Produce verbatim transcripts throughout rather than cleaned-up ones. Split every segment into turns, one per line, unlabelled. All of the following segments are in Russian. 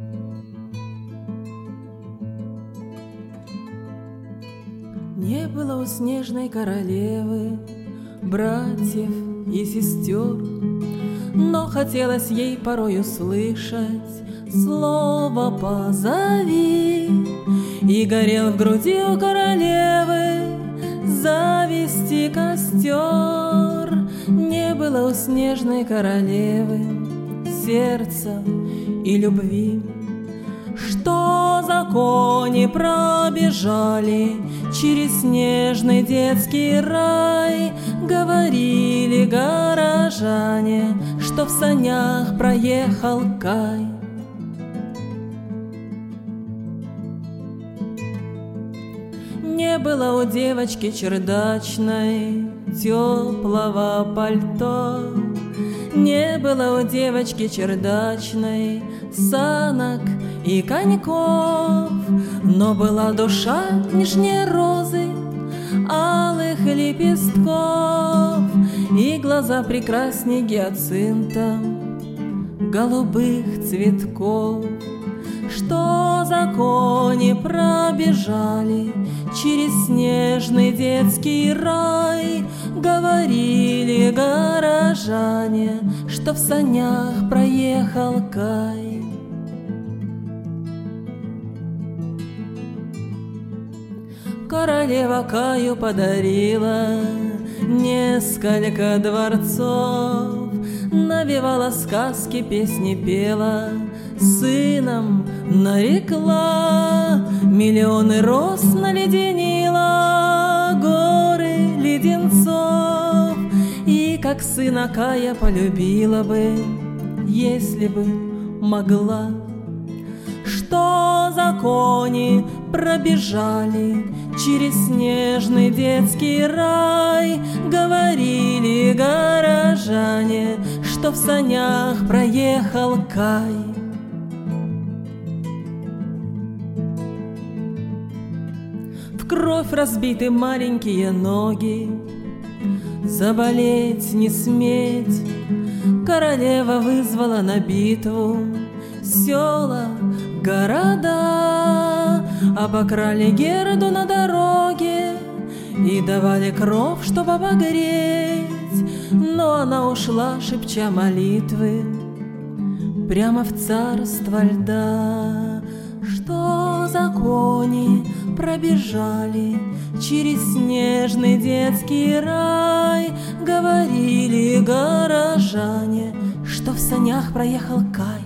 Не было у снежной королевы братьев и сестер, но хотелось ей порой услышать слово «позови». И горел в груди у королевы зависти костер. Не было у снежной королевы сердца и любви, что законе пробежали через снежный детский рай. Говорили горожане, что в санях проехал Кай. Не было у девочки чердачной теплого пальто, не было у девочки чердачной санок и коньков, но была душа нежнее розы, алых лепестков, и глаза прекрасней гиацинта, голубых цветков, что законе пробежали через снежный детский рай. Говорили горожане, что в санях проехал Кай. Королева Каю подарила несколько дворцов, навевала сказки, песни пела, сыном нарекла, миллионы роз наледенила, горы леденцов. И как сына Кая полюбила бы, если бы могла, что законе пробежали через снежный детский рай. Говорили горожане, что в санях проехал Кай. В кровь разбиты маленькие ноги, заболеть не сметь. Королева вызвала на битву села, города, обокрали Гераду на дороге и давали кров, чтобы обогреть. Но она ушла, шепча молитвы, прямо в царство льда, что законе пробежали через снежный детский рай. Говорили горожане, что в санях проехал Кай.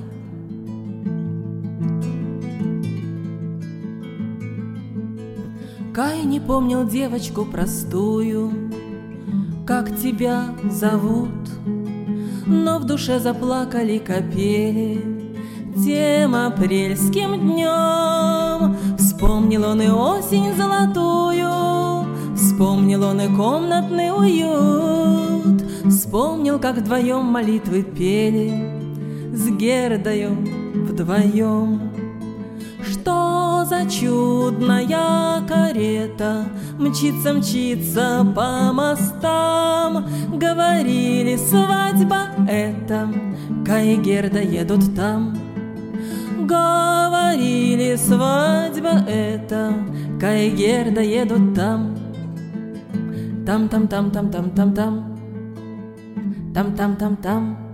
Кай не помнил девочку простую, как тебя зовут, но в душе заплакали капели тем апрельским днем. Вспомнил он и осень золотую, вспомнил он и комнатный уют, вспомнил, как вдвоем молитвы пели с Гердою вдвоем. Что за чудная карета мчится, мчится по мостам. Говорили, свадьба это, Кай и Герда едут там. Говорили, свадьба это, Кай и Герда едут там. Там-там-там-там-там-там-там, там-там-там-там.